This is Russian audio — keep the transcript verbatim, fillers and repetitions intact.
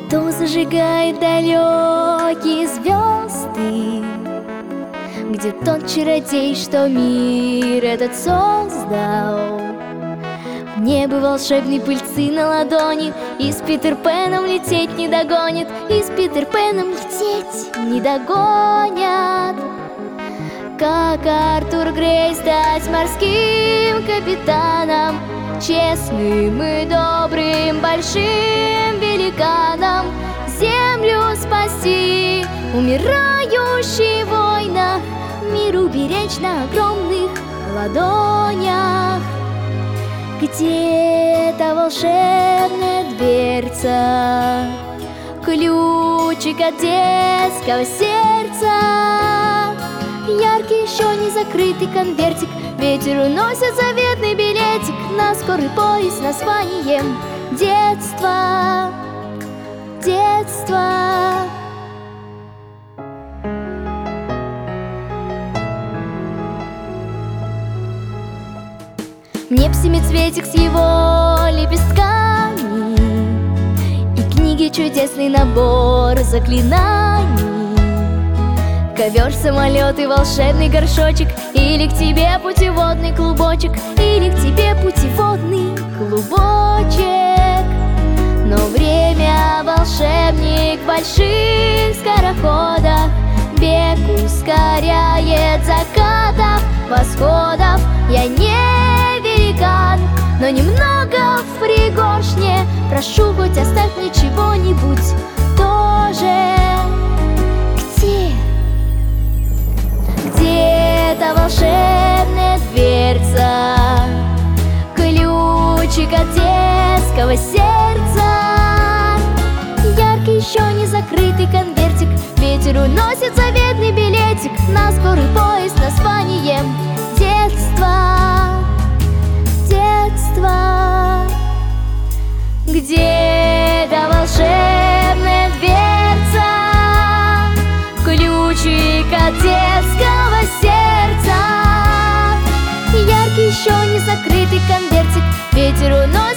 Кто зажигает далекие звезды, где тот чародей, что мир этот создал? В небо волшебной пыльцы на ладони, и с Питер Пэном лететь не догонит, и с Питер Пэном лететь не догонят. Как Артур Грей стать морским капитаном, честным и добрым, большим великаном, землю спасти, умирающий в войнах, мир уберечь на огромных ладонях. Где-то волшебная дверца, ключик от детского сердца, яркий еще не закрытый конвертик, ветер уносит заветный билетик на скорый поезд с названием детство, детство. Мне б семицветик с его лепестками и книги чудесный набор заклинаний, ковер, самолет и волшебный горшочек, или к тебе путеводный клубочек, или к тебе путеводный клубочек. Но время, волшебник больших скороходов, бег ускоряет закатов, восходов. Я не великан, но немного в пригоршне, прошу, хоть оставь мне чего-нибудь тоже. Где? Где-то волшебная дверца, ключик от детского сердца, яркий еще не закрытый конвертик, ветер уносит заветный билетик на скорый поезд с названием детство, детство. Где-то волшебная дверца, ключик от детского сердца, яркий еще не закрытый конвертик, ветер уносит